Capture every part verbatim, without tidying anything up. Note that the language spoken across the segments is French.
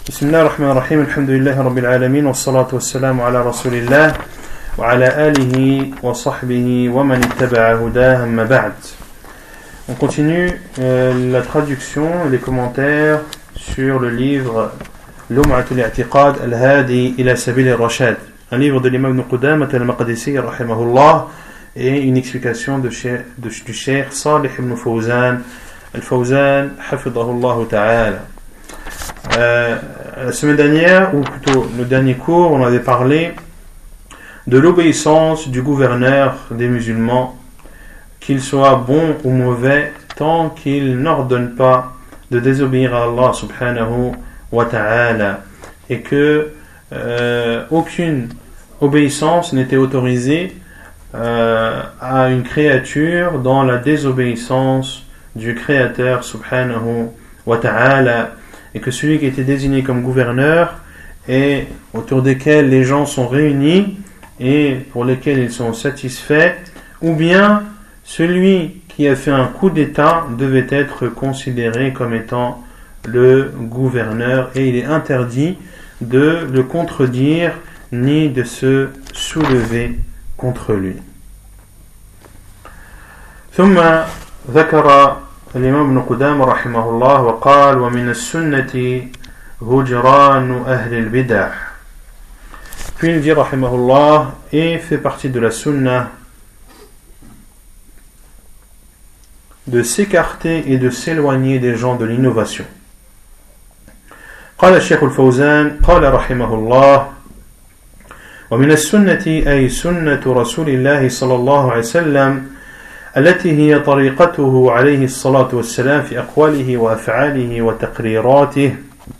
بسم الله الرحمن الرحيم الحمد لله رب العالمين والصلاة والسلام على رسول الله وعلى آله وصحبه ومن اتبع هداه أما بعد. On continue euh, la traduction et les commentaires sur le livre Lum'atul I'tiqad al-Hadi ila Sabil al-Rashad, un livre de l'imam Ibn Qudamah al-Maqdisi rahimahullah, et une explication de, de, du cheikh Salih ibn Fawzan al-Fawzan hafidahullah ta'ala. Euh, la semaine dernière, ou plutôt le dernier cours, on avait parlé de l'obéissance du gouverneur des musulmans, qu'il soit bon ou mauvais, tant qu'il n'ordonne pas de désobéir à Allah subhanahu wa ta'ala, et que euh, aucune obéissance n'était autorisée euh, à une créature dans la désobéissance du créateur subhanahu wa ta'ala, et que celui qui était désigné comme gouverneur et autour desquels les gens sont réunis et pour lesquels ils sont satisfaits, ou bien celui qui a fait un coup d'état devait être considéré comme étant le gouverneur, et il est interdit de le contredire ni de se soulever contre lui. ثم ذكر الإمام ابن قدامة رحمه الله وقال ومن السنة هجران أهل البدع. Puis il dit rahimahullah, et fait partie de la sunna de s'écarter et de s'éloigner des gens de l'innovation. قال الشيخ الفوزان قال رحمه الله ومن السنة أي سنة رسول الله صلى الله عليه وسلم التي هي طريقته عليه الصلاة والسلام في أقواله وأفعاله وتقريراته.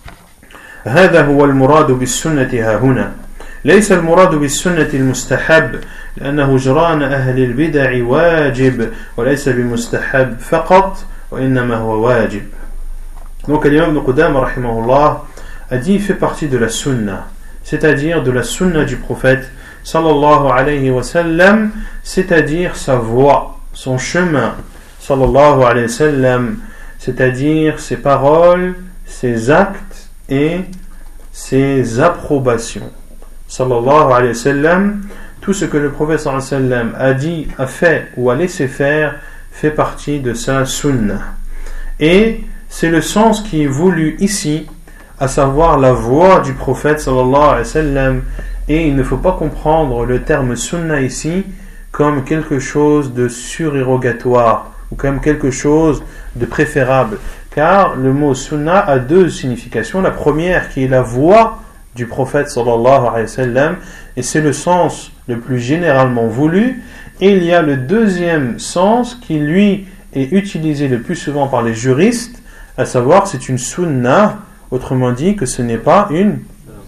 هذا هو المراد بالسنة ها هنا، ليس المراد بالسنة المستحب، لأن هجران أهل البدع واجب وليس بمستحب فقط وإنما هو واجب. Donc l'imam Ibn Qudamah rahimahullah a dit, fait partie de la sunna, c'est-à-dire de la sunna du prophète sallallahu alayhi wa sallam, c'est-à-dire sa voie, son chemin, sallallahu alayhi wa sallam, c'est-à-dire ses paroles, ses actes et ses approbations. Sallallahu alayhi wa sallam, tout ce que le prophète sallallahu alayhi wa sallam a dit, a fait ou a laissé faire fait partie de sa sunna. Et c'est le sens qui est voulu ici, à savoir la voix du prophète sallallahu alayhi wa sallam. Et il ne faut pas comprendre le terme sunna ici comme quelque chose de surérogatoire ou comme quelque chose de préférable, car le mot sunna a deux significations. La première qui est la voix du prophète sallallahu alayhi wa sallam, et c'est le sens le plus généralement voulu, et il y a le deuxième sens qui lui est utilisé le plus souvent par les juristes, à savoir c'est une sunna, autrement dit que ce n'est pas une,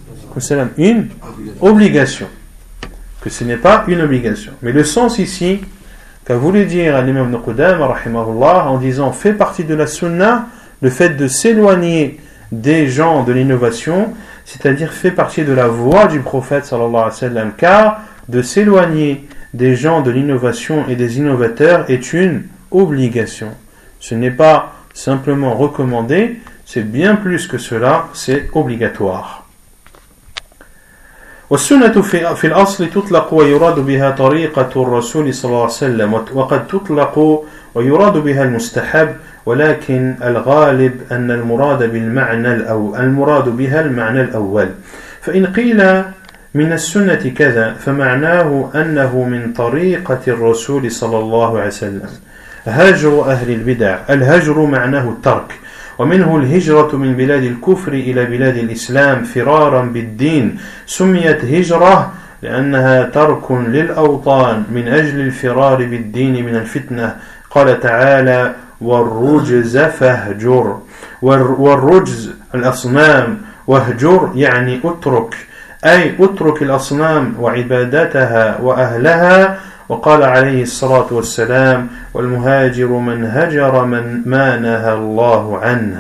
une obligation. que ce n'est pas une obligation. Mais le sens ici, qu'a voulu dire l'imam Ibn Qudamah rahimahullah en disant fait partie de la sunna, le fait de s'éloigner des gens de l'innovation, c'est-à-dire fait partie de la voie du prophète sallallahu alayhi wa sallam, car de s'éloigner des gens de l'innovation et des innovateurs est une obligation. Ce n'est pas simplement recommandé, c'est bien plus que cela, c'est obligatoire. والسنة في في الأصل تطلق ويراد بها طريقة الرسول صلى الله عليه وسلم، وقد تطلق ويراد بها المستحب، ولكن الغالب أن المراد بالمعنى الأول المراد بها المعنى الأول. فإن قيل من السنة كذا فمعناه أنه من طريقة الرسول صلى الله عليه وسلم. هجر أهل البدع، الهجر معناه الترك، ومنه الهجرة من بلاد الكفر إلى بلاد الإسلام فرارا بالدين، سميت هجرة لأنها ترك للأوطان من أجل الفرار بالدين من الفتنة. قال تعالى والرجز فاهجر، والرجز الأصنام، واهجر يعني أترك، أي أترك الأصنام وعبادتها وأهلها. وقال عليه الصلاة والسلام والمهاجر من هجر من ما نهى الله عنه،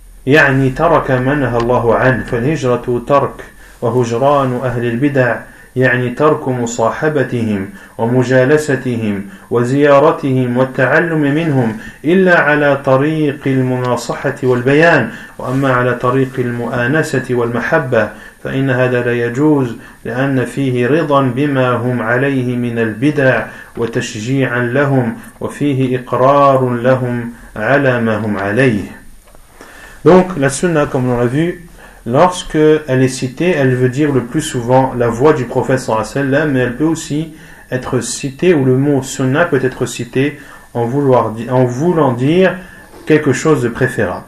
يعني ترك ما نهى الله عنه. فالهجرة ترك، وهجران أهل البدع يعني ترك مصاحبتهم ومجالستهم وزيارتهم والتعلم منهم إلا على طريق المناصحة والبيان وأما على طريق المؤانسة والمحبة فإن هذا لا يجوز لأن فيه رضا بما هم عليه من البدع وتشجيعا لهم وفيه إقرار لهم على ما هم عليه. Donc la sunna, comme on l'a vu, lorsque elle est citée, elle veut dire le plus souvent la voix du prophète sallallahu alayhi wa sallam, mais elle peut aussi être citée, ou le mot sunna peut être cité en, vouloir, en voulant dire quelque chose de préférable.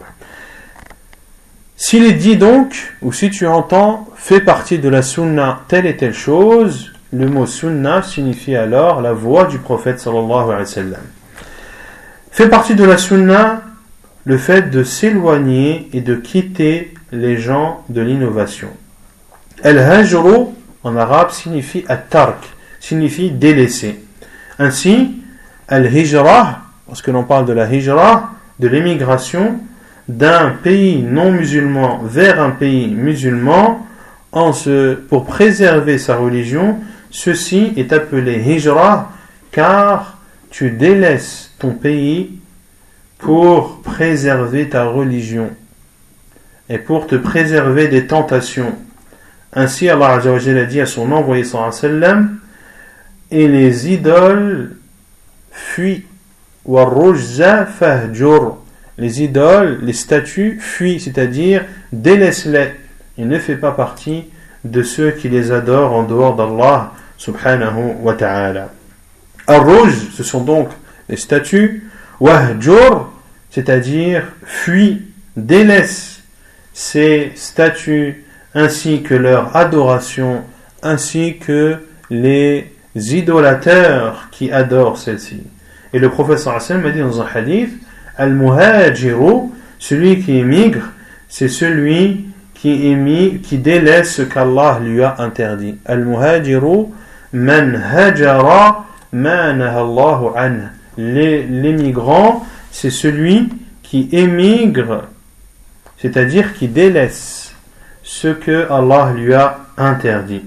S'il est dit donc, ou si tu entends, fait partie de la sunna telle et telle chose, le mot sunna signifie alors la voix du prophète sallallahu alayhi wa sallam. Fait partie de la sunna le fait de s'éloigner et de quitter les gens de l'innovation. Al-hajru en arabe signifie at-tark, signifie délaisser. Ainsi, al-hijra, lorsque l'on parle de la hijra, de l'émigration d'un pays non musulman vers un pays musulman, en se, pour préserver sa religion, ceci est appelé hijra, car tu délaisses ton pays pour préserver ta religion et pour te préserver des tentations. Ainsi, Allah Azza wa Jalla a dit à son envoyé sallallahu alayhi wa sallam, et les idoles fuient. Warrujza fahjur. Les idoles, les statues fuient, c'est-à-dire délaisse-les et ne fais pas partie de ceux qui les adorent en dehors d'Allah subhanahu wa ta'ala. Ar-ruj, ce sont donc les statues. Wahjur, c'est-à-dire fuis, délaisse ces statues ainsi que leur adoration, ainsi que les idolâteurs qui adorent celles-ci. Et le prophète sallallahu alayhi wa sallam a dit dans un hadith, Al-muhajiru, celui qui émigre, c'est celui qui émigre, qui délaisse ce qu'Allah lui a interdit. Al-muhajiru man hajara ma nahallahu anhu. L'émigrant, c'est celui qui émigre, c'est-à-dire qui délaisse ce que Allah lui a interdit.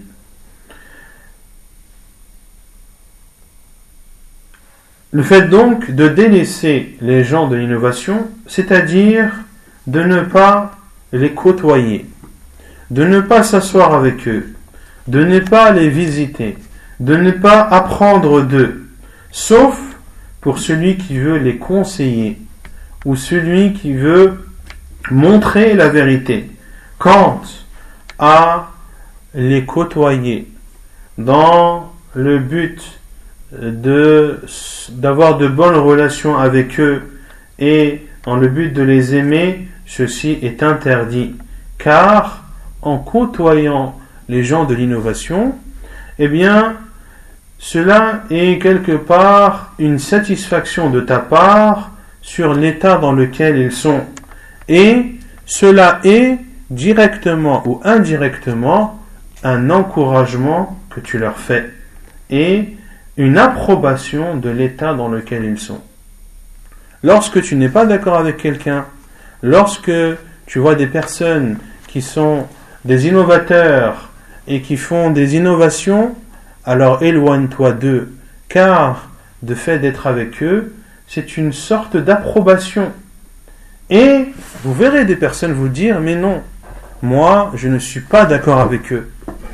Le fait donc de délaisser les gens de l'innovation, c'est-à-dire de ne pas les côtoyer, de ne pas s'asseoir avec eux, de ne pas les visiter, de ne pas apprendre d'eux, sauf pour celui qui veut les conseiller ou celui qui veut montrer la vérité. Quant à les côtoyer dans le but de, d'avoir de bonnes relations avec eux et dans le but de les aimer, ceci est interdit. Car en côtoyant les gens de l'innovation, eh bien, cela est quelque part une satisfaction de ta part sur l'état dans lequel ils sont. Et cela est directement ou indirectement un encouragement que tu leur fais et une approbation de l'état dans lequel ils sont. Lorsque tu n'es pas d'accord avec quelqu'un, lorsque tu vois des personnes qui sont des innovateurs et qui font des innovations, alors éloigne-toi d'eux, car de fait d'être avec eux, c'est une sorte d'approbation. Et vous verrez des personnes vous dire, mais non, moi je ne suis pas d'accord avec eux.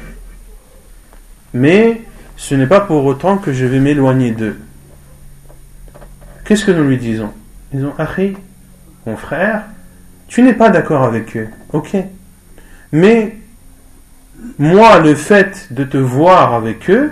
Mais ce n'est pas pour autant que je vais m'éloigner d'eux. Qu'est-ce que nous lui disons? Nous disons, Akhi, mon frère, tu n'es pas d'accord avec eux, ok. Mais moi, le fait de te voir avec eux,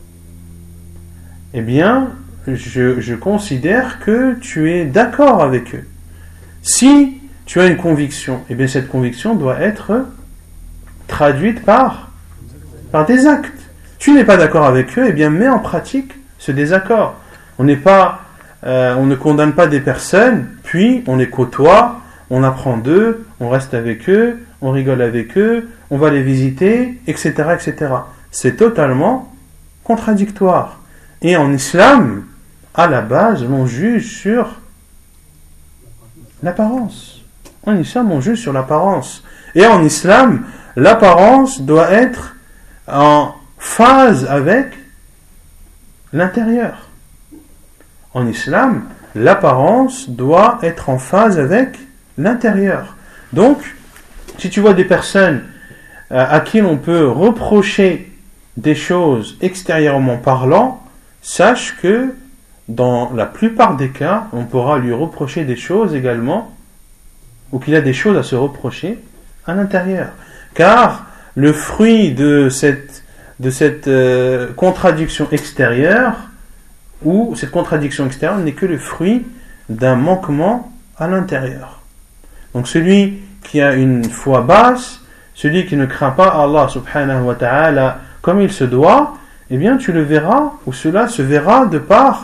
eh bien, je, je considère que tu es d'accord avec eux. Si tu as une conviction, eh bien cette conviction doit être traduite par, par des actes. Tu n'es pas d'accord avec eux, eh bien mets en pratique ce désaccord. On n'est pas, euh, on ne condamne pas des personnes, puis on les côtoie, on apprend d'eux, on reste avec eux, on rigole avec eux, on va les visiter, et cetera, et cetera. C'est totalement contradictoire. Et en islam, à la base, on juge sur l'apparence. En islam, on juge sur l'apparence. Et en islam, l'apparence doit être en phase avec l'intérieur. En islam, l'apparence doit être en phase avec l'intérieur. Donc, si tu vois des personnes à qui l'on peut reprocher des choses extérieurement parlant, sache que dans la plupart des cas, on pourra lui reprocher des choses également, ou qu'il a des choses à se reprocher à l'intérieur. Car le fruit de cette, de cette euh, contradiction extérieure, ou cette contradiction extérieure n'est que le fruit d'un manquement à l'intérieur. Donc celui qui a une foi basse, celui qui ne craint pas Allah subhanahu wa ta'ala comme il se doit, eh bien tu le verras, ou cela se verra de par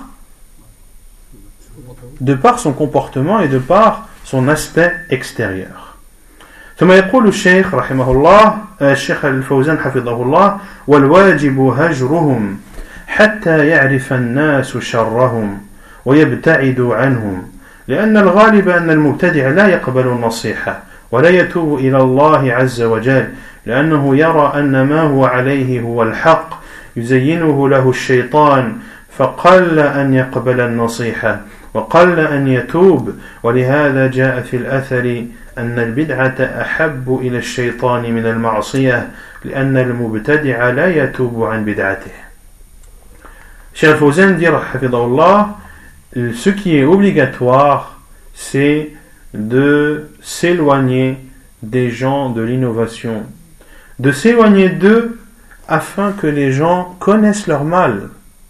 de par son comportement et de par son aspect extérieur. ثم يقول الشيخ رحمه الله الشيخ الفوزان حفظه الله والواجب هجرهم حتى يعرف الناس شرهم ويبتعدوا عنهم لأن الغالب أن المبتدع لا يقبل النصيحة ولا يتوب إلى الله عز وجل لأنه يرى أن ما هو عليه هو الحق يزينه له الشيطان فقل أن يقبل النصيحة وقل أن يتوب ولهذا جاء في الأثر أن البدعة أحب إلى الشيطان من المعصية لأن المبتدع لا يتوب عن بدعته. Cheikh Al-Fawzan dit, hafidahullah, ce qui est obligatoire, c'est de s'éloigner des gens de l'innovation, de s'éloigner d'eux afin que les gens connaissent leur mal.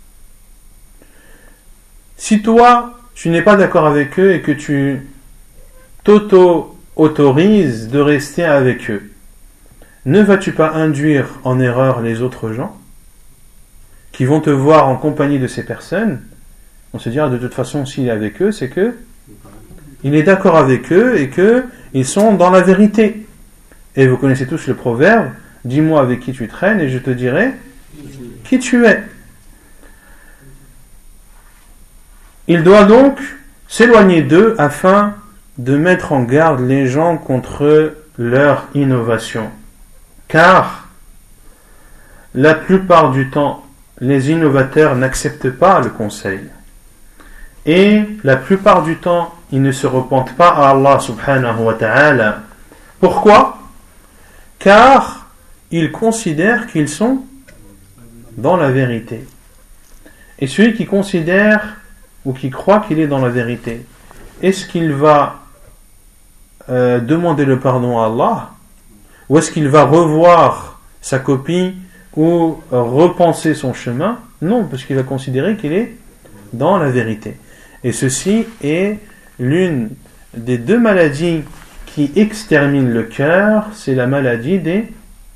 Si toi, tu n'es pas d'accord avec eux et que tu t'auto-autorises de rester avec eux, ne vas-tu pas induire en erreur les autres gens qui vont te voir en compagnie de ces personnes? On se dira, de toute façon, s'il est avec eux, c'est que il est d'accord avec eux et qu'ils sont dans la vérité. Et vous connaissez tous le proverbe, dis-moi avec qui tu traînes et je te dirai qui tu es. Il doit donc s'éloigner d'eux afin de mettre en garde les gens contre leur innovation. Car la plupart du temps, les innovateurs n'acceptent pas le conseil. Et la plupart du temps, ils ne se repentent pas à Allah subhanahu wa ta'ala. Pourquoi? Car ils considèrent qu'ils sont dans la vérité. Et celui qui considère ou qui croit qu'il est dans la vérité, est-ce qu'il va euh, demander le pardon à Allah? Ou est-ce qu'il va revoir sa copie ou repenser son chemin? Non, parce qu'il va considérer qu'il est dans la vérité. Et ceci est l'une des deux maladies qui exterminent le cœur, c'est la maladie des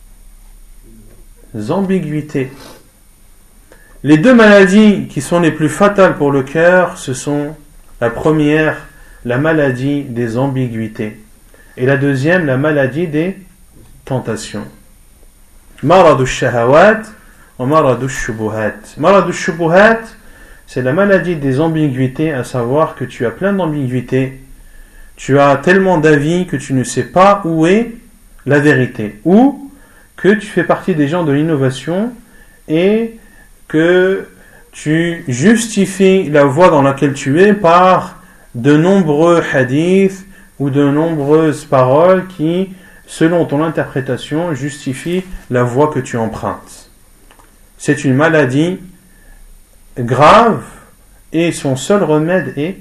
ambiguïtés. Les deux maladies qui sont les plus fatales pour le cœur, ce sont la première, la maladie des ambiguïtés, et la deuxième, la maladie des tentations. Maradu shahawat wa maradu shubuhat. Maradu shubuhat, c'est la maladie des ambiguïtés, à savoir que tu as plein d'ambiguïtés, tu as tellement d'avis que tu ne sais pas où est la vérité, ou que tu fais partie des gens de l'innovation et que tu justifies la voie dans laquelle tu es par de nombreux hadiths ou de nombreuses paroles qui, selon ton interprétation, justifient la voie que tu empruntes. C'est une maladie grave et son seul remède est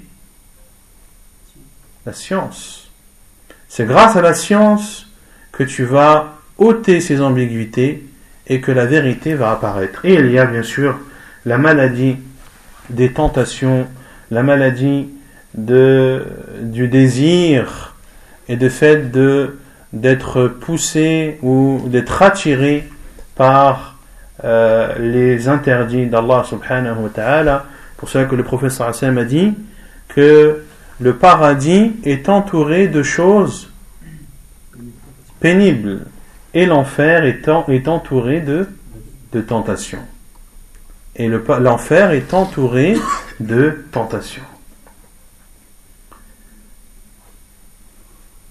la science. C'est grâce à la science que tu vas ôter ces ambiguïtés et que la vérité va apparaître. Et il y a bien sûr la maladie des tentations, la maladie de, du désir et de fait de, d'être poussé ou d'être attiré par euh, les interdits d'Allah subhanahu wa ta'ala. Pour cela que le prophète sallallahu alayhi wa sallam a dit que le paradis est entouré de choses pénibles et l'enfer est, en, est entouré de, de tentations. Et le, l'enfer est entouré de tentations.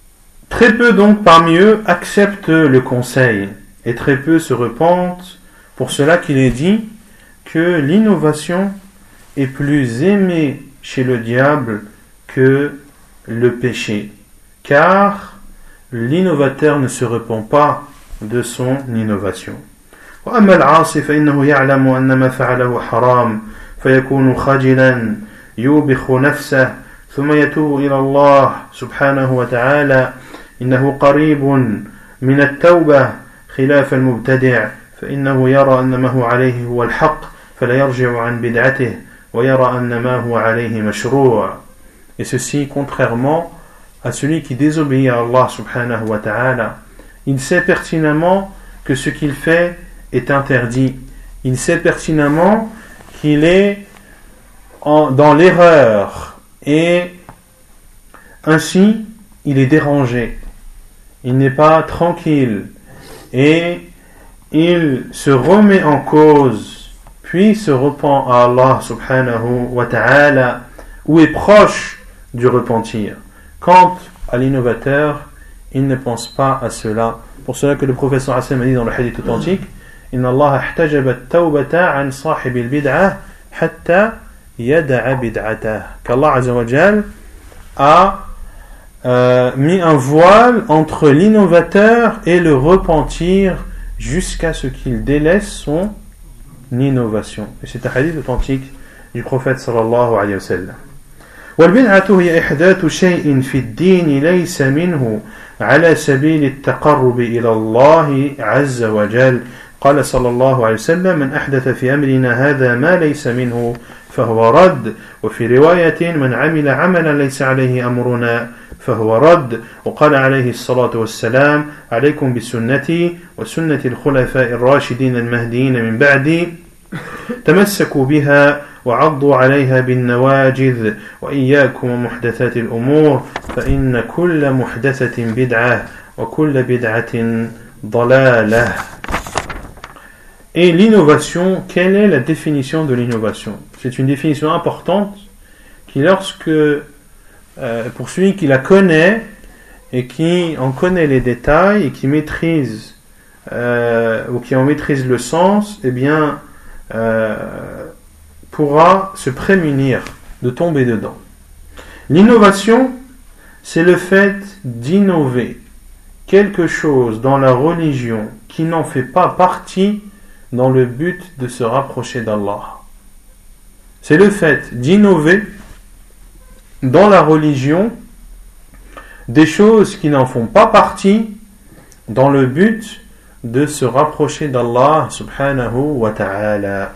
Très peu donc parmi eux acceptent le conseil et très peu se repentent Pour cela qu'il est dit que l'innovation est plus aimée chez le diable que le péché, car l'innovateur ne se repent pas de son innovation. وأما العاصي فإنه يعلم أن ما فعله حرام فيكون خجلا يوبخ نفسه ثم يتوب إلى الله سبحانه وتعالى إنه قريب من التوبة خلاف المبتدع فإنه يرى أن ما هو عليه هو الحق فلا يرجع عن بدعته ويرى أن ما هو عليه مشروع. Et ceci contrairement à celui qui désobéit à Allah subhanahu wa ta'ala. Il sait pertinemment que ce qu'il fait est interdit. Il sait pertinemment qu'il est en, dans l'erreur et ainsi il est dérangé. Il n'est pas tranquille et il se remet en cause puis se repent à Allah subhanahu wa ta'ala ou est proche du repentir. Quant à l'innovateur, il ne pense pas à cela. Pour cela que le prophète sallallahu alayhi wa sallam a dit dans le hadith authentique, Inna Allah ihtajaba at-tawbata an sahib al-bid'ah hatta yada'a bid'atah. Qu'Allah azza wa jal a euh, mis un voile entre l'innovateur et le repentir jusqu'à ce qu'il délaisse son innovation. Et c'est un hadith authentique du prophète sallallahu alayhi wa sallam. والبدعة هي إحداث شيء في الدين ليس منه على سبيل التقرب إلى الله عز وجل. قال صلى الله عليه وسلم من أحدث في أمرنا هذا ما ليس منه فهو رد. وفي رواية من عمل عملا ليس عليه أمرنا فهو رد. وقال عليه الصلاة والسلام عليكم بسنتي وسنة الخلفاء الراشدين المهديين من بعدي تمسكوا بها وعضوا عليها بالنواجذ وإياكم ومحدثات الأمور فإن كل محدثة بدعة وكل بدعة ضلالة. Et l'innovation, quelle est la définition de l'innovation? C'est une définition importante qui, lorsque, euh, pour celui qui la connaît et qui en connaît les détails et qui maîtrise euh, ou qui en maîtrise le sens, eh bien, euh, pourra se prémunir de tomber dedans. L'innovation, c'est le fait d'innover quelque chose dans la religion qui n'en fait pas partie dans le but de se rapprocher d'Allah. C'est le fait d'innover dans la religion des choses qui n'en font pas partie dans le but de se rapprocher d'Allah subhanahu wa ta'ala.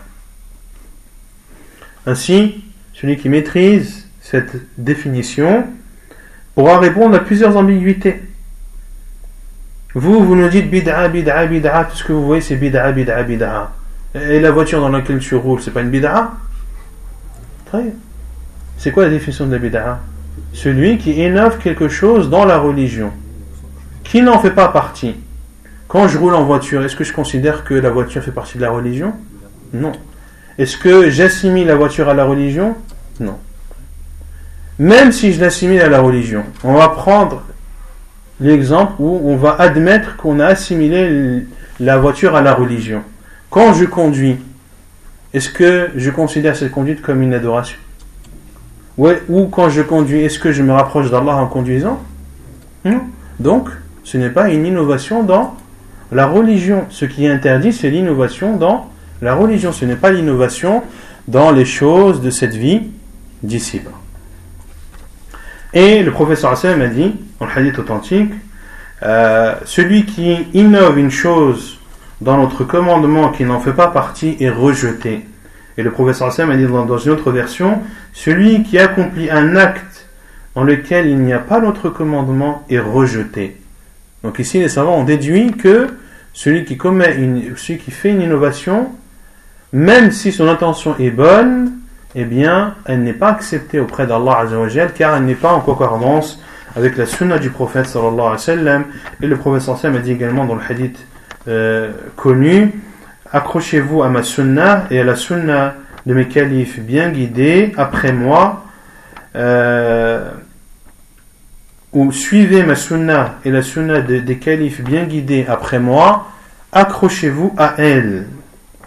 Ainsi, celui qui maîtrise cette définition pourra répondre à plusieurs ambiguïtés. Vous, vous nous dites bid'a, bid'a, bid'a, tout ce que vous voyez c'est bid'a, bid'a, bid'a. Et la voiture dans laquelle tu roules, c'est pas une bid'a? Très bien. C'est quoi la définition de la bid'a? Celui qui innove quelque chose dans la religion, qui n'en fait pas partie. Quand je roule en voiture, est-ce que je considère que la voiture fait partie de la religion? Non. Est-ce que j'assimile la voiture à la religion? Non. Même si je l'assimile à la religion, on va prendre l'exemple où on va admettre qu'on a assimilé la voiture à la religion. Quand je conduis, est-ce que je considère cette conduite comme une adoration? Ouais, ou quand je conduis, est-ce que je me rapproche d'Allah en conduisant? Non. Donc, ce n'est pas une innovation dans la religion. Ce qui est interdit, c'est l'innovation dans la religion. Ce n'est pas l'innovation dans les choses de cette vie d'ici-bas. Et le prophète sallallahu alayhi wa sallam a dit, dans le hadith authentique, euh, celui qui innove une chose dans notre commandement qui n'en fait pas partie est rejeté. Et le prophète sallallahu alayhi wa sallam a dit dans, dans une autre version, celui qui accomplit un acte dans lequel il n'y a pas notre commandement est rejeté. Donc ici les savants ont déduit que celui qui commet une, celui qui fait une innovation, même si son intention est bonne, eh bien, elle n'est pas acceptée auprès d'Allah Azza wa Jal, car elle n'est pas en concordance avec la sunna du prophète sallallahu alayhi wa sallam. Et le prophète sallallahu alayhi wa sallam a dit également dans le hadith euh, connu, accrochez-vous à ma sunna et à la sunna de mes califes bien guidés après moi, euh, ou suivez ma sunna et la sunna de, des califes bien guidés après moi, accrochez-vous à elle.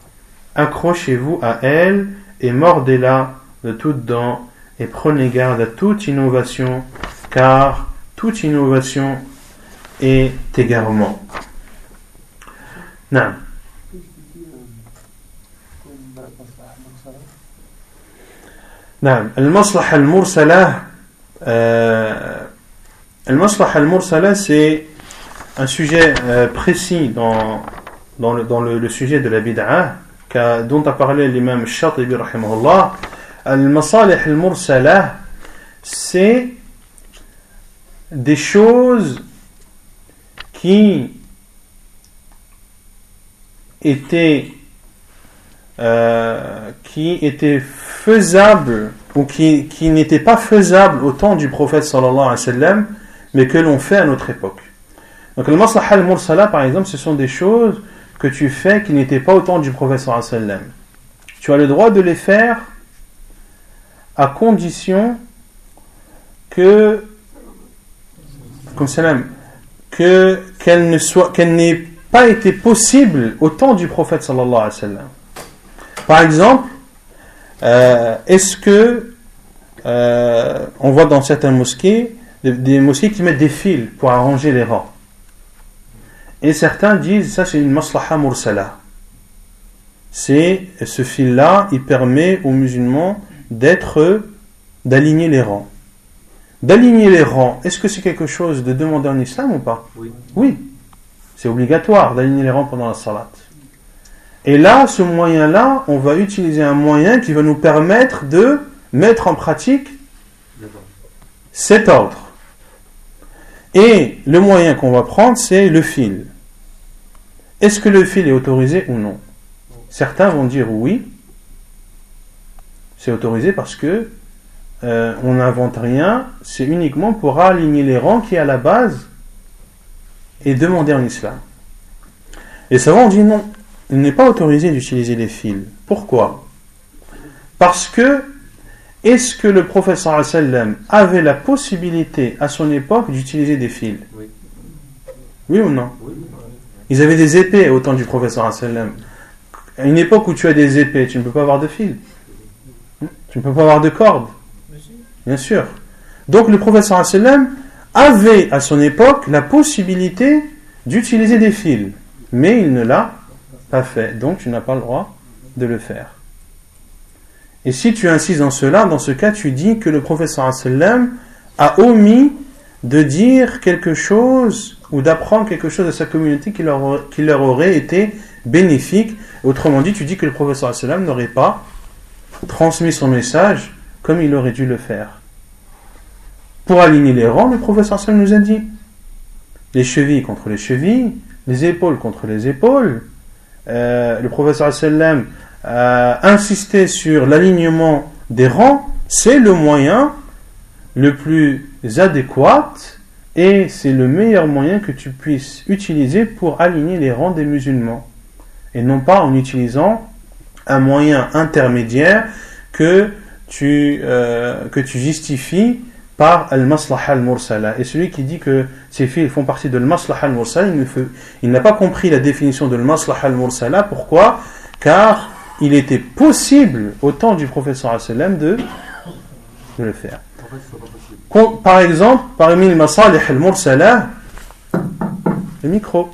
accrochez-vous à elle et mordez-la de toutes dents et prenez garde à toute innovation, car toute innovation est égarement. Non. نعم المصلحة المرسلة المصلحة المرسلة c'est un sujet euh, précis dans, dans, le, dans le, le sujet de la bid'a dont a parlé l'imam Shatibi rahimahullah. Al-masalih al-mursala, c'est des choses qui étaient euh, qui étaient faisables ou qui, qui n'étaient pas faisables au temps du prophète sallallahu alayhi wa sallam, mais que l'on fait à notre époque. Donc le maslaha al-mursala, par exemple, ce sont des choses que tu fais qui n'étaient pas au temps du prophète sallallahu alayhi wa sallam. Tu as le droit de les faire à condition que comme salam, que qu'elle ne soit qu'elle n'ait pas été possible au temps du prophète sallallahu alayhi wa sallam. Par exemple, euh, est-ce que euh, on voit dans certaines mosquées des, des mosquées qui mettent des fils pour arranger les rangs. Et certains disent ça c'est une maslaha mursala. C'est ce fil-là, il permet aux musulmans d'être, d'aligner les rangs. D'aligner les rangs, est-ce que c'est quelque chose de demandé en islam ou pas? Oui. Oui. C'est obligatoire d'aligner les rangs pendant la salat. Et là, ce moyen-là, on va utiliser un moyen qui va nous permettre de mettre en pratique cet ordre. Et le moyen qu'on va prendre, c'est le fil. Est-ce que le fil est autorisé ou non? Certains vont dire oui, c'est autorisé parce que euh, on n'invente rien, c'est uniquement pour aligner les rangs qui à la base est demandé en islam. Et ça on dit non, il n'est pas autorisé d'utiliser les fils. Pourquoi? Parce que est-ce que le prophète sallallahu alayhi wa sallam avait la possibilité à son époque d'utiliser des fils? Oui. Oui ou non? Oui. Ils avaient des épées au temps du prophète sallallahu alayhi wa sallam. À une époque où tu as des épées, tu ne peux pas avoir de fils. Tu ne peux pas avoir de cordes. Bien sûr. Donc le prophète sallallahu alayhi wa sallam avait à son époque la possibilité d'utiliser des fils. Mais il ne l'a pas fait. Donc tu n'as pas le droit de le faire. Et si tu insistes dans cela, dans ce cas, tu dis que le prophète sallallahu alayhi wa sallam a omis de dire quelque chose ou d'apprendre quelque chose à sa communauté qui leur, qui leur aurait été bénéfique. Autrement dit, tu dis que le prophète sallallahu alayhi wa sallam n'aurait pas transmis son message comme il aurait dû le faire. Pour aligner les rangs, le prophète sallallahu alayhi wa sallam nous a dit les chevilles contre les chevilles, les épaules contre les épaules. Euh, le prophète sallallahu alayhi wa sallam a insisté sur l'alignement des rangs. C'est le moyen le plus adéquat et c'est le meilleur moyen que tu puisses utiliser pour aligner les rangs des musulmans, et non pas en utilisant un moyen intermédiaire que tu, euh, que tu justifies par al-maslaha al-mursala. Et celui qui dit que ces fils font partie de al-maslaha al-mursala, il, il n'a pas compris la définition de al-maslaha al-mursala. Pourquoi? Car il était possible au temps du prophète sallallahu alayhi wa sallam de, de le faire. Par exemple, parmi les masalih al-mursala, le micro.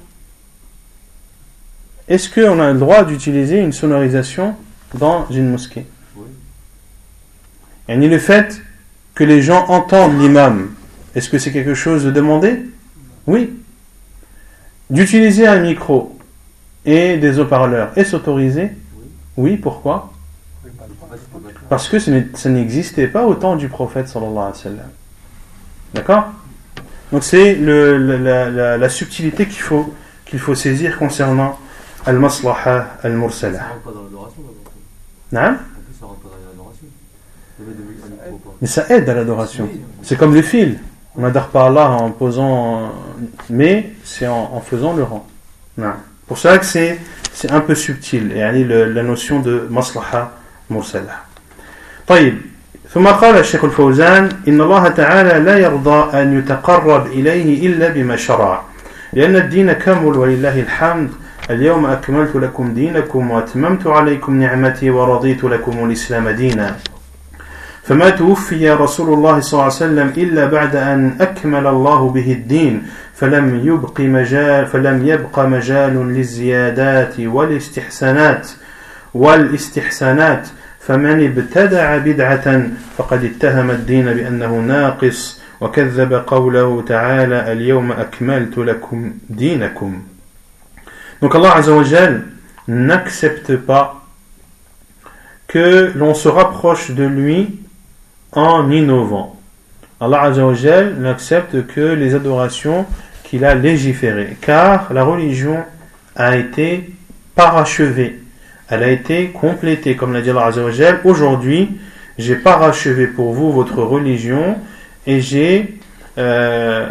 Est-ce qu'on a le droit d'utiliser une sonorisation dans une mosquée? Oui. Et le fait que les gens entendent l'imam, est-ce que c'est quelque chose de demandé? Oui. D'utiliser un micro et des haut-parleurs, est-ce autorisé? Oui. Pourquoi? Parce que ça n'existait pas au temps du prophète sallallahu alayhi wa sallam. D'accord? Donc c'est le, la, la, la subtilité qu'il faut, qu'il faut saisir concernant al-maslaha al-mursala. Ça rentre pas dans l'adoration, non? En plus, ça rentre pas dans l'adoration. Mais ça aide à l'adoration. C'est comme le fil. On n'adore pas Allah en posant, mais c'est en, en faisant le rang. Non. Pour ça que c'est, c'est un peu subtil. Et la notion de maslaha mursala. طيب. ثم قال الشيخ الفوزان إن الله تعالى لا يرضى أن يتقرب إليه إلا بما شرع لأن الدين كامل ولله الحمد اليوم أكملت لكم دينكم وأتممت عليكم نعمتي ورضيت لكم الإسلام دينا. فما توفي رسول الله صلى الله عليه وسلم إلا بعد أن أكمل الله به الدين فلم يبق مجال فلم يبق مجال للزيادات والاستحسانات والاستحسانات فمن ابتدع بدعة فقد اتهم الدين بأنه ناقص وكذب قوله تعالى اليوم أكملت لكم دينكم. Donc Allah Azza wa Jal n'accepte pas que l'on se rapproche de lui en innovant. Allah Azza wa Jal n'accepte que les adorations qu'il a légiférées, car la religion a été parachevée, elle a été complétée, comme l'a dit Allah Azza wa Jal. Aujourd'hui, j'ai parachevé pour vous votre religion et j'ai euh,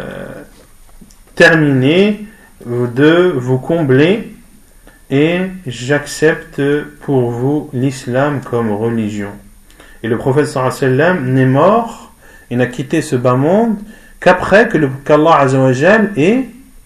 terminé de vous combler et j'accepte pour vous l'islam comme religion. Et le prophète sallallahu alayhi wa sallam n'est mort et n'a quitté ce bas monde qu'après que le, qu'Allah Azza wa Jal ait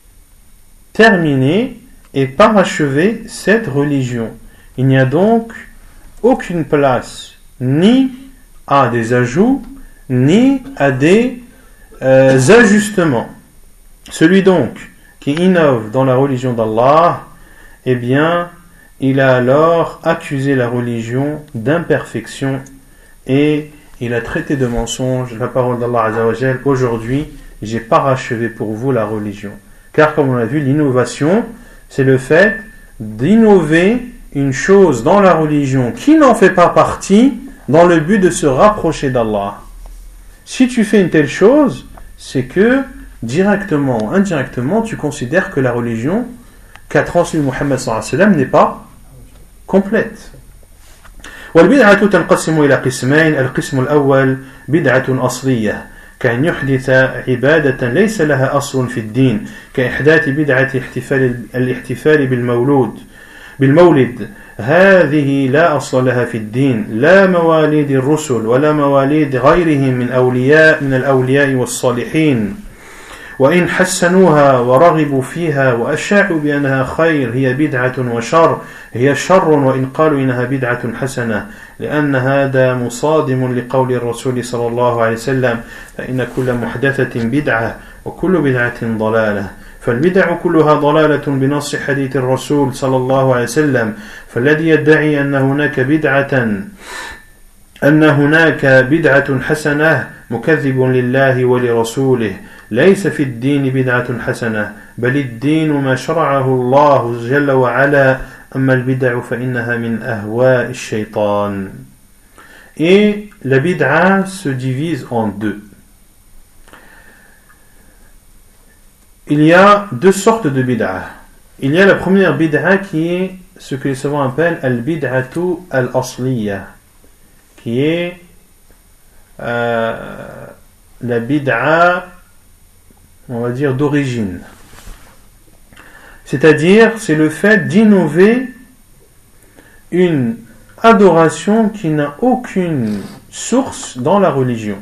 terminé et parachevé cette religion. Il n'y a donc aucune place ni à des ajouts ni à des euh, ajustements. Celui donc qui innove dans la religion d'Allah, eh bien, il a alors accusé la religion d'imperfection et il a traité de mensonge la parole d'Allah Azza wa Jal. Aujourd'hui, j'ai parachevé pour vous la religion. Car comme on l'a vu, l'innovation, c'est le fait d'innover une chose dans la religion qui n'en fait pas partie dans le but de se rapprocher d'Allah. Si tu fais une telle chose, c'est que directement ou indirectement, tu considères que la religion qu'a transmis Muhammad sallallahu alayhi wa sallam n'est pas complète. والبدعة تنقسم إلى قسمين. القسم الأول بدعة أصلية كأن يحدث عبادة ليس لها أصل في الدين كإحداث بدعة احتفال الاحتفال بالمولود بالمولد هذه لا أصل لها في الدين لا مواليد الرسل ولا مواليد غيرهم من أولياء من الأولياء والصالحين وإن حسنوها ورغبوا فيها وأشاعوا بأنها خير هي بدعة وشر هي شر وإن قالوا إنها بدعة حسنة لأن هذا مصادم لقول الرسول صلى الله عليه وسلم فإن كل محدثة بدعة وكل بدعة ضلالة فالبدع كلها ضلالة بنص حديث الرسول صلى الله عليه وسلم فالذي يدعي أن هناك بدعة أن هناك بدعة حسنة مكذب لله ولرسوله ليس في الدين بدعة حسنة بل الدين ما شرعه الله جل وعلا أما البدع فإنها من أهواء الشيطان. Et la bid'a se divise en deux. Il y a deux sortes de bid'a. Il y a la première bid'a qui est ce que les savants appellent al-bid'atu al-asliya, qui est euh, la bid'a, on va dire, d'origine. C'est-à-dire, c'est le fait d'innover une adoration qui n'a aucune source dans la religion.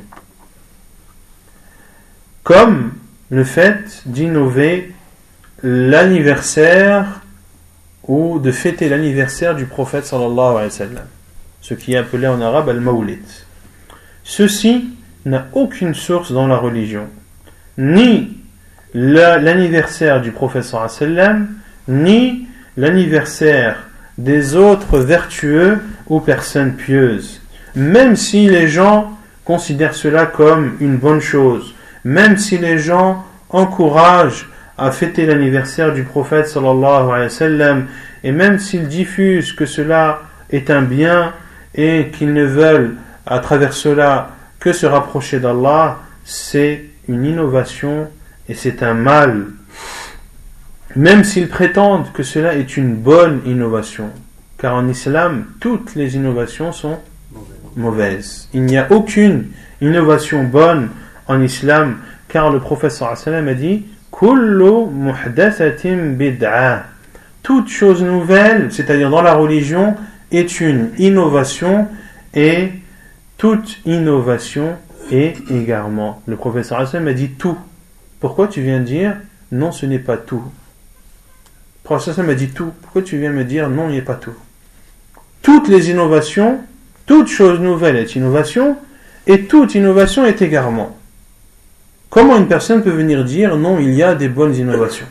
Comme le fait d'innover l'anniversaire ou de fêter l'anniversaire du prophète sallallahu alayhi wa sallam, ce qui est appelé en arabe al-mawlid. Ceci n'a aucune source dans la religion, ni la, l'anniversaire du prophète sallallahu alayhi wa sallam, ni l'anniversaire des autres vertueux ou personnes pieuses. Même si les gens considèrent cela comme une bonne chose, même si les gens encouragent à fêter l'anniversaire du prophète sallallahu alayhi wa sallam, et même s'ils diffusent que cela est un bien et qu'ils ne veulent à travers cela que se rapprocher d'Allah, c'est une innovation et c'est un mal. Même s'ils prétendent que cela est une bonne innovation, car en islam, toutes les innovations sont mauvaises. Il n'y a aucune innovation bonne en islam, car le prophète sallallahu alayhi wa sallam a dit kullu muhdathatin bid'a. Toute chose nouvelle, c'est-à-dire dans la religion, est une innovation et toute innovation est égarement. Le prophète sallallahu alayhi wa sallam a dit tout. Pourquoi tu viens dire non, ce n'est pas tout? Le prophète m'a dit tout. Pourquoi tu viens me dire non, il n'y a pas tout? Toutes les innovations, toute chose nouvelle est innovation, et toute innovation est égarement. Comment une personne peut venir dire non, il y a des bonnes innovations?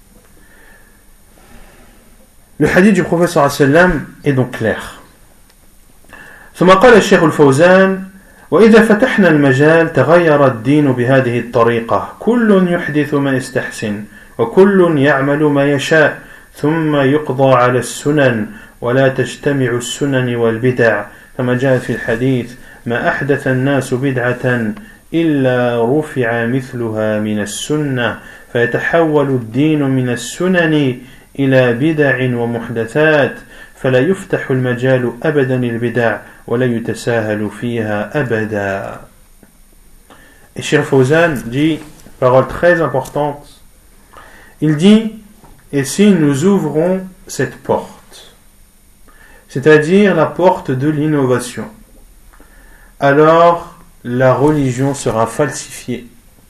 Le hadith du prophète sallallahu alayhi wa sallam est donc clair. ثم قال الشيخ الفوزان وإذا فتحنا المجال تغير الدين بهذه الطريقة كل يحدث ما يستحسن وكل يعمل ما يشاء ثم يقضى على السنن ولا تجتمع السنن والبدع كما جاء في الحديث ما أحدث الناس بدعة إلا رفع مثلها من السنة فيتحول الدين من السنن إلى بدع ومحدثات فلا يفتح المجال أبدا للبدع ولا يتساهل فيها أبدا. Et Cheikh Fawzan dit, parole très importante, il dit, et si nous ouvrons cette porte, c'est-à-dire la porte de l'innovation, alors la religion sera falsifiée.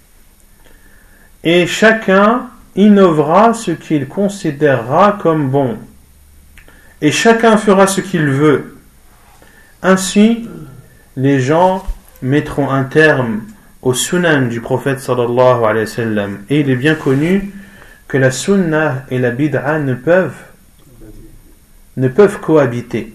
Et chacun innovera ce qu'il considérera comme bon. Et chacun fera ce qu'il veut. Ainsi, les gens mettront un terme au sunan du prophète sallallahu alayhi wa sallam. Et il est bien connu que la sunnah et la bid'a ne peuvent, ne peuvent cohabiter.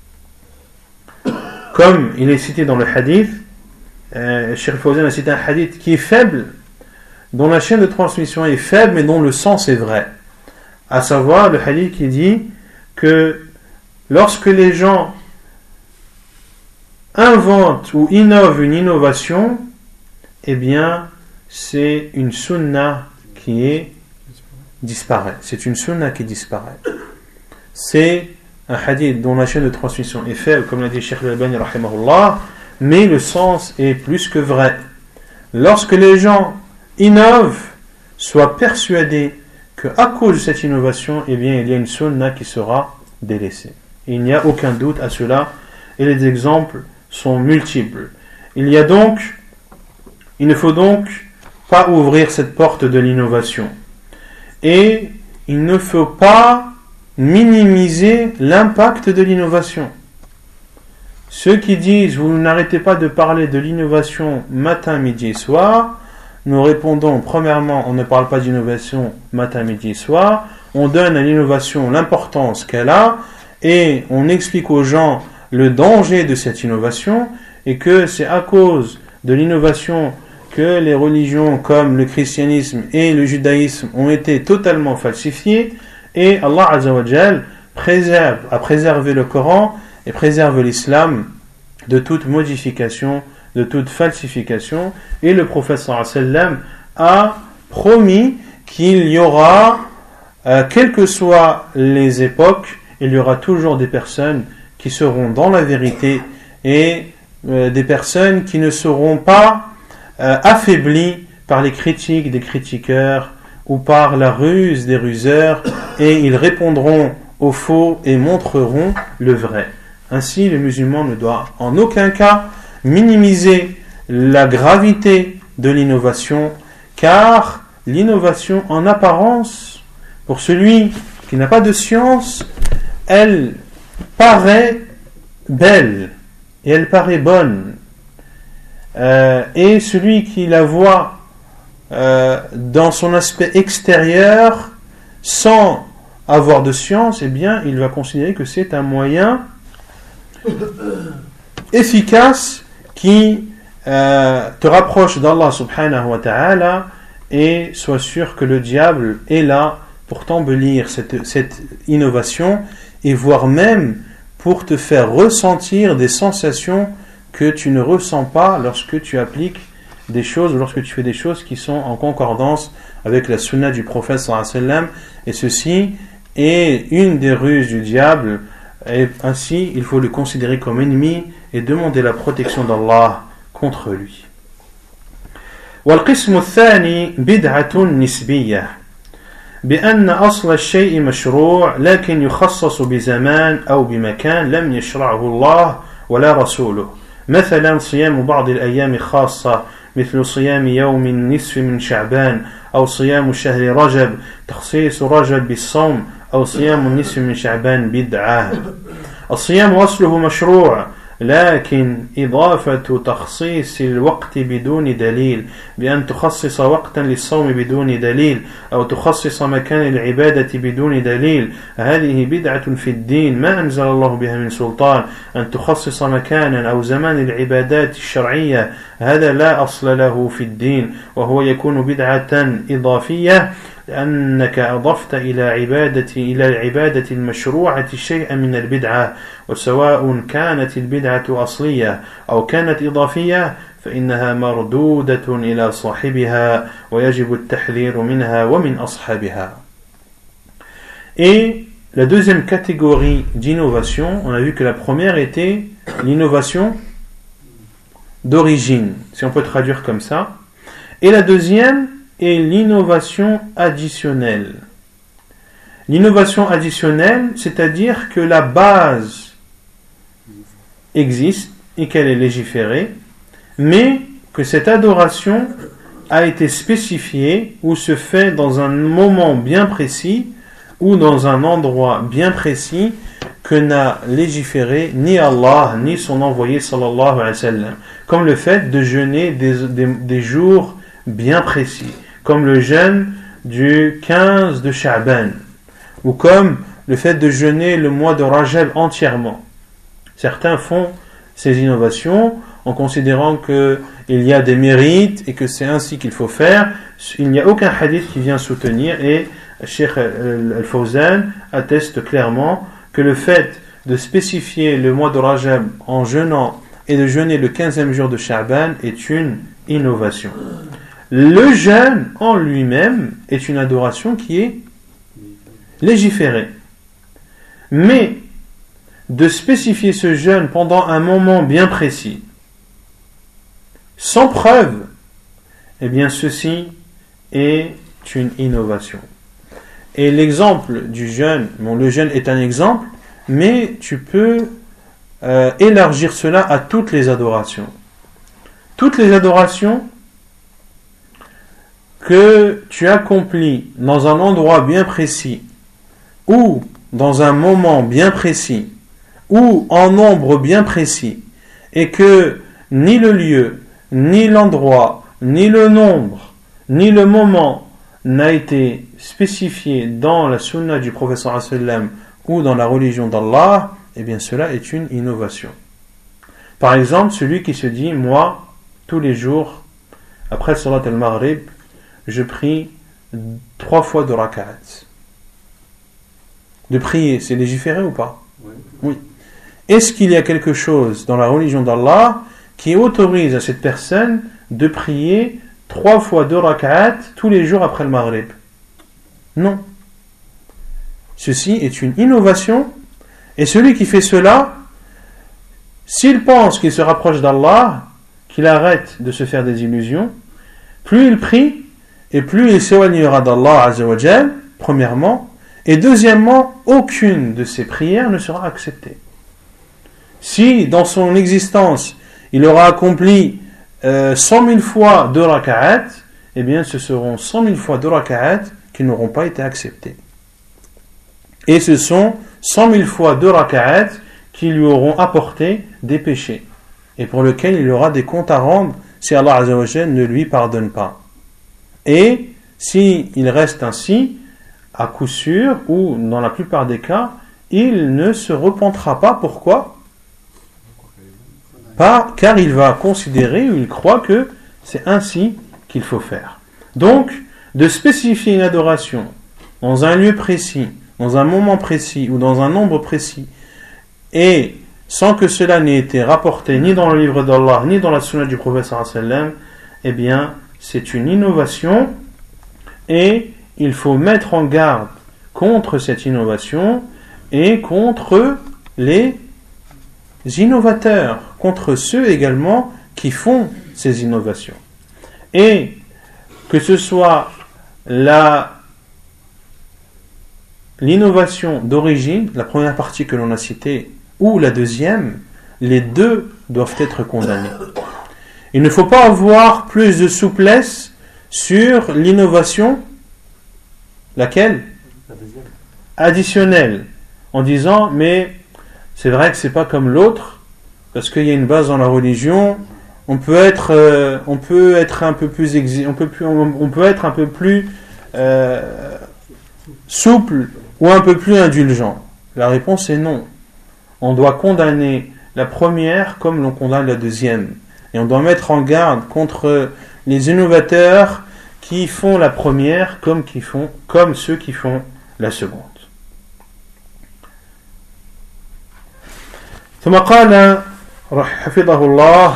Comme il est cité dans le hadith, euh, Cheikh Fawzan a cité un hadith qui est faible, dont la chaîne de transmission est faible, mais dont le sens est vrai. À savoir, le hadith qui dit que lorsque les gens inventent ou innovent une innovation, eh bien, c'est une sunna qui est disparaît. C'est une sunna qui disparaît. C'est un hadith dont la chaîne de transmission est faible, comme l'a dit Cheikh Al-Albani rahimahullah, mais le sens est plus que vrai. Lorsque les gens innovent, soient persuadés qu'à cause de cette innovation, eh bien, il y a une sunna qui sera délaissée. Il n'y a aucun doute à cela, et les exemples sont multiples. Il y a donc, il ne faut donc pas ouvrir cette porte de l'innovation. Et il ne faut pas minimiser l'impact de l'innovation. Ceux qui disent vous n'arrêtez pas de parler de l'innovation matin, midi et soir, nous répondons premièrement, on ne parle pas d'innovation matin, midi et soir, on donne à l'innovation l'importance qu'elle a et on explique aux gens le danger de cette innovation et que c'est à cause de l'innovation que les religions comme le christianisme et le judaïsme ont été totalement falsifiées, et Allah Azza wa Jal préserve, a préservé le Coran et préserve l'islam de toute modification, de toute falsification, et le prophète sallallahu alayhi wa sallam a promis qu'il y aura, euh, quelles que soient les époques, il y aura toujours des personnes qui seront dans la vérité et euh, des personnes qui ne seront pas euh, affaiblies par les critiques des critiqueurs ou par la ruse des ruseurs, et ils répondront au faux et montreront le vrai. Ainsi, le musulman ne doit en aucun cas minimiser la gravité de l'innovation, car l'innovation en apparence, pour celui qui n'a pas de science, elle paraît belle et elle paraît bonne. Euh, et celui qui la voit euh, dans son aspect extérieur, sans avoir de science, eh bien, il va considérer que c'est un moyen efficace qui euh, te rapproche d'Allah subhanahu wa ta'ala, et sois sûr que le diable est là pour t'embellir cette, cette innovation, et voire même pour te faire ressentir des sensations que tu ne ressens pas lorsque tu appliques des choses, ou lorsque tu fais des choses qui sont en concordance avec la sunna du prophète sallallahu alayhi wa sallam, et ceci est une des ruses du diable, et ainsi il faut le considérer comme ennemi et demander la protection d'Allah contre lui. والقسم الثاني بدعة نسبية بأن أصل الشيء مشروع لكن يخصص بزمان أو بمكان لم يشرعه الله ولا رسوله، مثلا صيام بعض الأيام خاصة مثل صيام يوم النصف من شعبان أو صيام شهر رجب تخصيص رجب بالصوم أو صيام النصف من شعبان بدعة. الصيام أصله مشروع لكن إضافة تخصيص الوقت بدون دليل بأن تخصص وقتا للصوم بدون دليل أو تخصص مكان العبادة بدون دليل هذه بدعة في الدين ما أنزل الله بها من سلطان. أن تخصص مكانا أو زمان العبادات الشرعية هذا لا أصل له في الدين وهو يكون بدعة إضافية لأنك أضفت إلى عبادة إلى العبادة المشروعة شيئا من البدعة وسواء كانت البدعة أصلية أو كانت إضافية فإنها مردودة إلى صاحبها ويجب التحذير منها ومن أصحابها. Et la deuxième catégorie d'innovation, on a vu que la première était l'innovation d'origine, si on peut traduire comme ça, et la deuxième et l'innovation additionnelle. L'innovation additionnelle, c'est-à-dire que la base existe et qu'elle est légiférée, mais que cette adoration a été spécifiée ou se fait dans un moment bien précis ou dans un endroit bien précis que n'a légiféré ni Allah ni son envoyé sallallahu alayhi wa sallam, comme le fait de jeûner des, des, des jours bien précis, comme le jeûne du quinze de Sha'ban, ou comme le fait de jeûner le mois de Rajab entièrement. Certains font ces innovations en considérant qu'il y a des mérites et que c'est ainsi qu'il faut faire. Il n'y a aucun hadith qui vient soutenir, et Cheikh Al-Fawzan atteste clairement que le fait de spécifier le mois de Rajab en jeûnant et de jeûner le quinzième jour de Sha'ban est une innovation. Le jeûne en lui-même est une adoration qui est légiférée. Mais de spécifier ce jeûne pendant un moment bien précis, sans preuve, eh bien ceci est une innovation. Et l'exemple du jeûne, bon, le jeûne est un exemple, mais tu peux euh, élargir cela à toutes les adorations. Toutes les adorations que tu accomplis dans un endroit bien précis, ou dans un moment bien précis, ou en nombre bien précis, et que ni le lieu, ni l'endroit, ni le nombre, ni le moment n'a été spécifié dans la sunna du prophète sallallahu alayhi wa sallam ou dans la religion d'Allah, eh bien cela est une innovation. Par exemple, celui qui se dit, moi, tous les jours, après Salat al-Maghrib, je prie trois fois de rak'at. De prier, c'est légiféré ou pas? Oui. Oui. Est-ce qu'il y a quelque chose dans la religion d'Allah qui autorise à cette personne de prier trois fois deux rak'at tous les jours après le Maghrib? Non. Ceci est une innovation, et celui qui fait cela, s'il pense qu'il se rapproche d'Allah, qu'il arrête de se faire des illusions, plus il prie, et plus il s'éloignera d'Allah Azza wa Jal, premièrement, et deuxièmement, aucune de ses prières ne sera acceptée. Si dans son existence, il aura accompli euh, cent mille fois deux raka'at, eh bien ce seront cent mille fois deux raka'at qui n'auront pas été acceptés. Et ce sont cent mille fois deux raka'at qui lui auront apporté des péchés, et pour lesquels il aura des comptes à rendre si Allah Azza wa Jal ne lui pardonne pas. Et si il reste ainsi, à coup sûr, ou dans la plupart des cas, il ne se repentira pas. Pourquoi? Pas, car il va considérer, ou il croit que c'est ainsi qu'il faut faire. Donc, de spécifier une adoration dans un lieu précis, dans un moment précis, ou dans un nombre précis, et sans que cela n'ait été rapporté ni dans le livre d'Allah, ni dans la sunna du prophète sallallahu alayhi wa sallam, eh bien, c'est une innovation, et il faut mettre en garde contre cette innovation et contre les innovateurs, contre ceux également qui font ces innovations. Et que ce soit la, l'innovation d'origine, la première partie que l'on a citée, ou la deuxième, les deux doivent être condamnés. Il ne faut pas avoir plus de souplesse sur l'innovation, laquelle? Additionnelle, en disant mais c'est vrai que c'est pas comme l'autre parce qu'il y a une base dans la religion. On peut être, euh, on peut être un peu plus, exi- on peut plus, on, on peut être un peu plus euh, souple ou un peu plus indulgent. La réponse est non. On doit condamner la première comme l'on condamne la deuxième, et on doit mettre en garde contre les innovateurs qui font la première comme qui font, comme ceux qui font la seconde. ثم قال حفظه الله: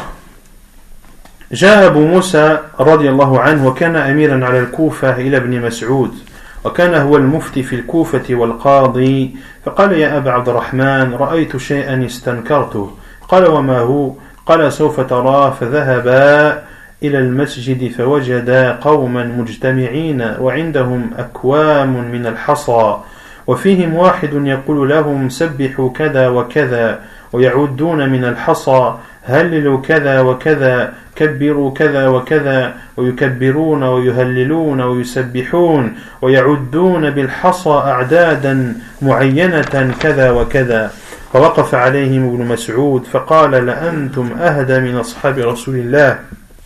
جاء أبو موسى رضي الله عنه وكان أميرا على الكوفة إلى ابن مسعود، وكان هو المفتي في الكوفة والقاضي، فقال: يا أبا عبد الرحمن، رأيت شيئا استنكرته. قال: وما هو؟ قال: سوف تراه. فذهبا إلى المسجد فوجدا قوما مجتمعين وعندهم أكوام من الحصى، وفيهم واحد يقول لهم: سبحوا كذا وكذا، ويعدون من الحصى: هللوا كذا وكذا، كبروا كذا وكذا، ويكبرون ويهللون ويسبحون، ويعدون بالحصى أعدادا معينة كذا وكذا. فوقف عليهم ابن مسعود فقال: لأنتم أهدى من أصحاب رسول الله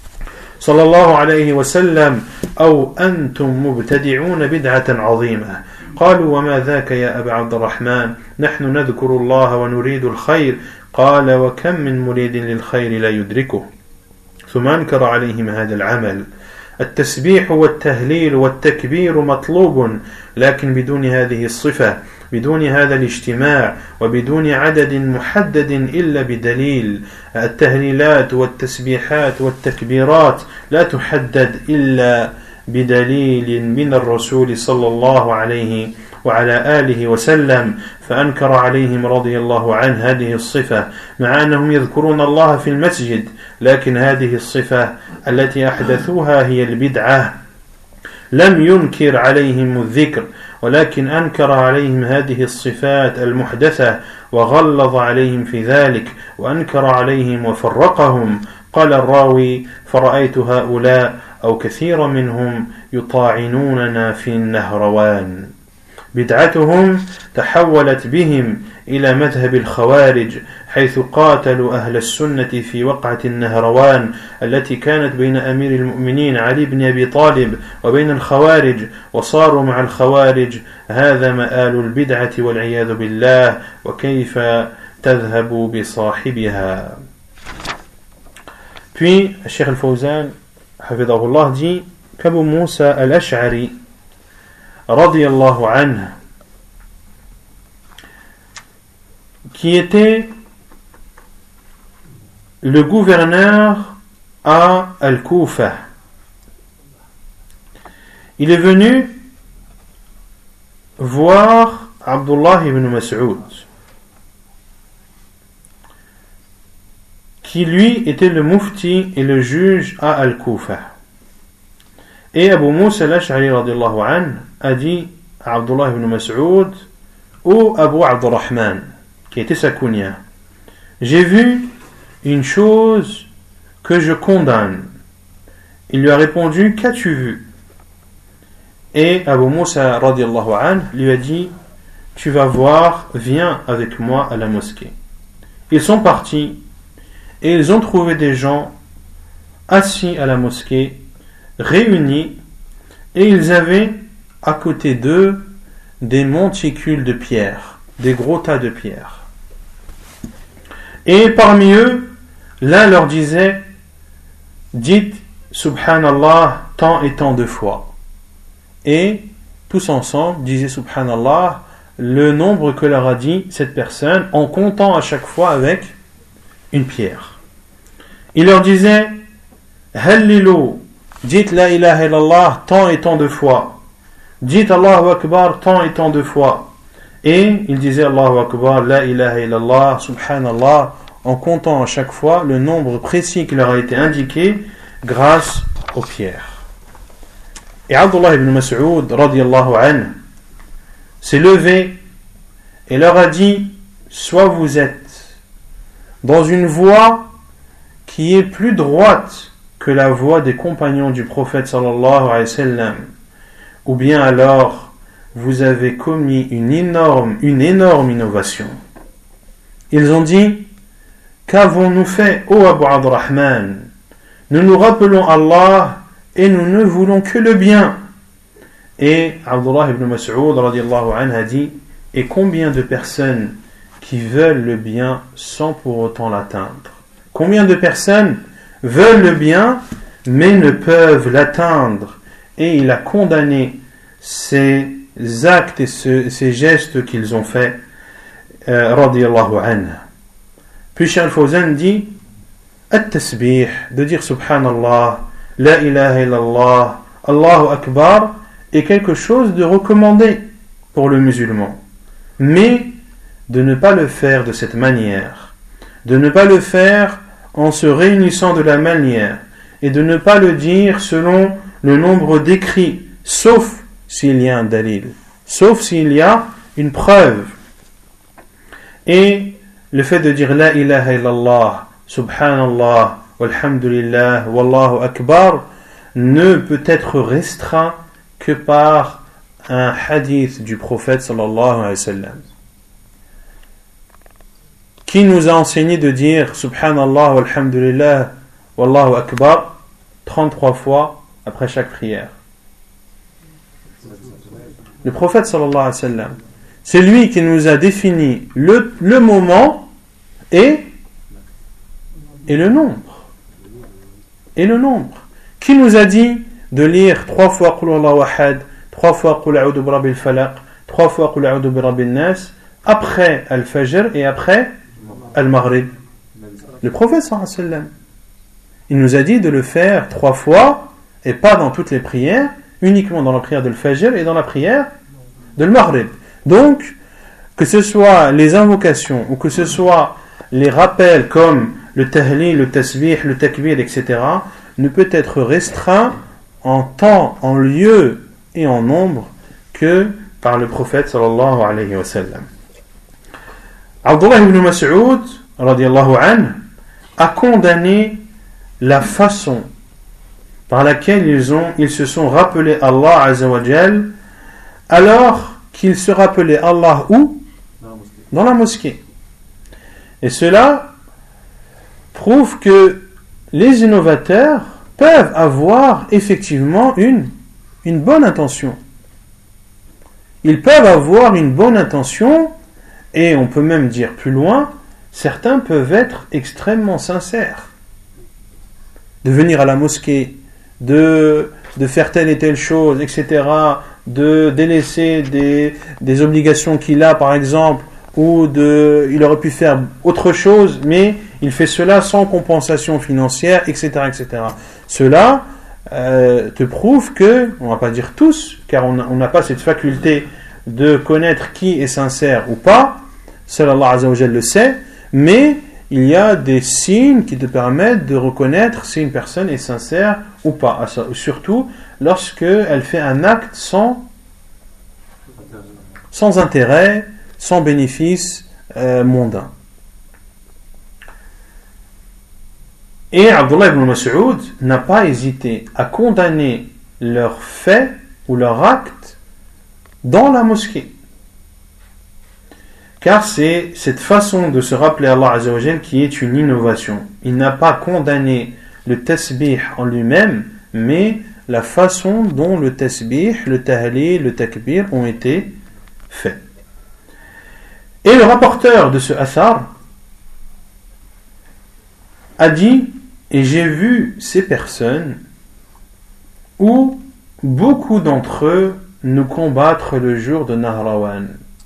صلى الله عليه وسلم، أو أنتم مبتدعون بدعة عظيمة. قالوا: وما ذاك يا أبا عبد الرحمن؟ نحن نذكر الله ونريد الخير. قال: وكم من مريد للخير لا يدركه. ثم أنكر عليهم هذا العمل. التسبيح والتهليل والتكبير مطلوب، لكن بدون هذه الصفة، بدون هذا الاجتماع، وبدون عدد محدد إلا بدليل. التهليلات والتسبيحات والتكبيرات لا تحدد إلا بدليل من الرسول صلى الله عليه وعلى آله وسلم. فأنكر عليهم رضي الله عنه هذه الصفة، مع أنهم يذكرون الله في المسجد، لكن هذه الصفة التي أحدثوها هي البدعة. لم ينكر عليهم الذكر، ولكن أنكر عليهم هذه الصفات المحدثة، وغلظ عليهم في ذلك، وأنكر عليهم وفرقهم. قال الراوي: فرأيت هؤلاء أو كثير منهم يطاعنوننا في النهروان. بدعتهم تحولت بهم إلى مذهب الخوارج، حيث قاتلوا أهل السنة في وقعة النهروان التي كانت بين أمير المؤمنين علي بن أبي طالب وبين الخوارج، وصاروا مع الخوارج. هذا مآل البدعة والعياذ بالله، وكيف تذهب بصاحبها. Puis, Cheikh Al-Fawzan, hafidahullah, dit qu'Abu Moussa al-Ash'ari, radiyallahu anhu, qui était le gouverneur à Al-Koufa, il est venu voir Abdullah ibn Mas'ud, qui lui était le mufti et le juge à Al-Koufa. Et Abu Moussa al-Ash'ari radiyallahu anhu a dit à Abdullah ibn Mas'ud ou Abu Abdurrahman, qui était sa kunya: j'ai vu une chose que je condamne. Il lui a répondu: qu'as-tu vu? Et Abu Moussa radiyallahu anhu lui a dit: tu vas voir, viens avec moi à la mosquée. Ils sont partis et ils ont trouvé des gens assis à la mosquée, réunis, et ils avaient à côté d'eux des monticules de pierres, des gros tas de pierres. Et parmi eux, l'un leur disait: dites Subhanallah tant et tant de fois. Et tous ensemble disaient Subhanallah le nombre que leur a dit cette personne, en comptant à chaque fois avec une pierre. Il leur disait: Hallilu, dites la ilaha illallah tant et tant de fois. Dites Allahu Akbar tant et tant de fois. Et il disait Allahu Akbar, la ilaha illallah, subhanallah, en comptant à chaque fois le nombre précis qui leur a été indiqué grâce aux pierres. Et Abdullah ibn Mas'ud radiyallahu anhu s'est levé et leur a dit: soit vous êtes dans une voie qui qui est plus droite que la voie des compagnons du prophète sallallahu alayhi wa sallam, ou bien alors vous avez commis une énorme, une énorme innovation. Ils ont dit: qu'avons-nous fait, ô Abu Abdurrahman? Nous nous rappelons Allah et nous ne voulons que le bien. Et Abdullah ibn Mas'ud radiyallahu anhu a dit: et combien de personnes qui veulent le bien sans pour autant l'atteindre? Combien de personnes veulent le bien mais ne peuvent l'atteindre? Et il a condamné ces actes et ce, ces gestes qu'ils ont faits, euh, radiyallahu anhu. Puis Cheikh Al-Fawzan dit: At-tasbih, de dire Subhanallah, La ilaha illallah, Allahu Akbar, est quelque chose de recommandé pour le musulman. Mais de ne pas le faire de cette manière, de ne pas le faire en se réunissant de la manière, et de ne pas le dire selon le nombre d'écrits, sauf s'il y a un dalil, sauf s'il y a une preuve. Et le fait de dire La ilaha illallah, Subhanallah, Walhamdulillah, Wallahu Akbar ne peut être restreint que par un hadith du prophète sallallahu alayhi wa sallam, qui nous a enseigné de dire Subhanallah, Walhamdulillah, Wallahu Akbar trente-trois fois après chaque prière. Le prophète sallallahu alayhi wa sallam, c'est lui qui nous a défini le, le moment et, et le nombre. Et le nombre. Qui nous a dit de lire trois fois Qul Huwallahu Ahad, trois fois Qul A'udhu bi Rabbil Falaq, trois fois Qul A'udhu bi Rabbin Nas, après Al-Fajr et après Al-Maghrib? Le prophète sallallahu alayhi wa sallam, il nous a dit de le faire trois fois et pas dans toutes les prières, uniquement dans la prière de Al-Fajr et dans la prière de Al-Maghrib. Donc, que ce soit les invocations ou que ce soit les rappels comme le tahlil, le tasbih, le takbir, et cetera, ne peut être restreint en temps, en lieu et en nombre que par le prophète sallallahu alayhi wa sallam. Abdullah ibn Mas'ud radiyallahu anhu a condamné la façon par laquelle ils, ont, ils se sont rappelés Allah azza wa jal, alors qu'ils se rappelaient Allah où? Dans la mosquée. Et cela prouve que les innovateurs peuvent avoir effectivement une, une bonne intention. Ils peuvent avoir une bonne intention, et on peut même dire plus loin, certains peuvent être extrêmement sincères. De venir à la mosquée, de, de faire telle et telle chose, et cetera, de délaisser des, des obligations qu'il a, par exemple, ou de, il aurait pu faire autre chose, mais il fait cela sans compensation financière, et cetera, et cetera. Cela euh, te prouve que, on ne va pas dire tous, car on n'a pas cette faculté de connaître qui est sincère ou pas, seul Allah Azza wa Jalla le sait, mais il y a des signes qui te permettent de reconnaître si une personne est sincère ou pas, surtout lorsqu'elle fait un acte sans, sans intérêt, sans bénéfice euh, mondain. Et Abdullah ibn Mas'ud n'a pas hésité à condamner leurs faits ou leurs actes dans la mosquée. Car c'est cette façon de se rappeler Allah Azza wa Jal qui est une innovation. Il n'a pas condamné le tasbih en lui-même, mais la façon dont le tasbih, le tahlil, le takbir ont été faits. Et le rapporteur de ce athar a dit: et j'ai vu ces personnes où beaucoup d'entre eux nous combattre le jour de Nahrawan.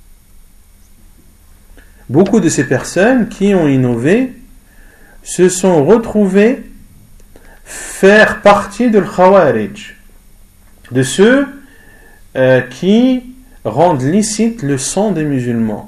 Beaucoup de ces personnes qui ont innové se sont retrouvées faire partie de l'Khawarij, de ceux euh, qui rendent licite le sang des musulmans,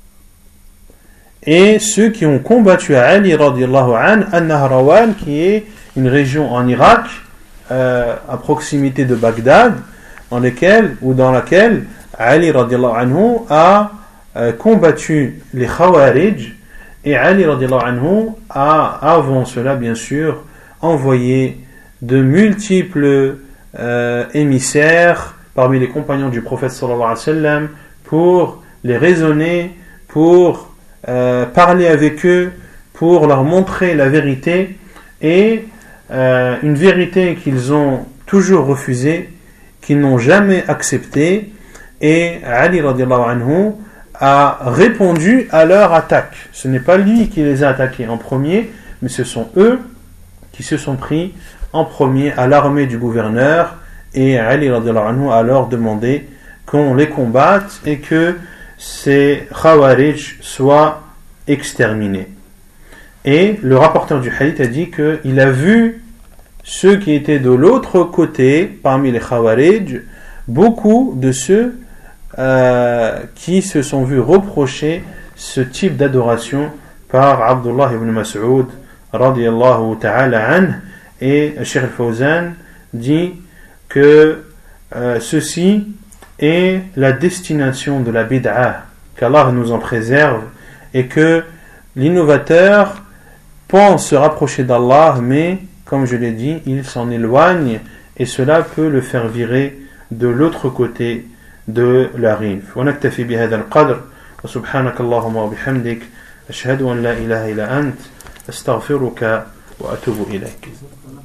et ceux qui ont combattu à Ali radiallahu anhu à Nahrawan, qui est une région en Irak euh, à proximité de Bagdad, dans lesquelles, ou dans laquelle Ali radiallahu anhu a euh, combattu les Khawarij, Et Ali radiallahu anhu a, avant cela, bien sûr, envoyé de multiples euh, émissaires parmi les compagnons du prophète sallallahu alayhi wa sallam pour les raisonner, pour euh, parler avec eux, pour leur montrer la vérité, et euh, une vérité qu'ils ont toujours refusée, qu'ils n'ont jamais acceptée. Et Ali radiallahu anhu a répondu à leur attaque. Ce n'est pas lui qui les a attaqués en premier, mais ce sont eux qui se sont pris en premier à l'armée du gouverneur, et Ali radiallahu anhu a alors demandé qu'on les combatte et que ces Khawarij soient exterminés. Et le rapporteur du hadith a dit qu'il a vu ceux qui étaient de l'autre côté, parmi les Khawarij, beaucoup de ceux euh, qui se sont vus reprocher ce type d'adoration par Abdullah ibn Mas'ud radiyallahu ta'ala anhu. Et Cheikh al-Fawzan dit que euh, ceci est la destination de la bid'a, qu'Allah nous en préserve, et que l'innovateur pense se rapprocher d'Allah, mais comme je l'ai dit, il s'en éloigne, et cela peut le faire virer de l'autre côté de la rive. Wa naktafi bihadha al-qadr, wa subhanaka Allahumma wa bihamdik, ashhadu an la ilaha illa ant, astaghfiruka wa atubu ilayk.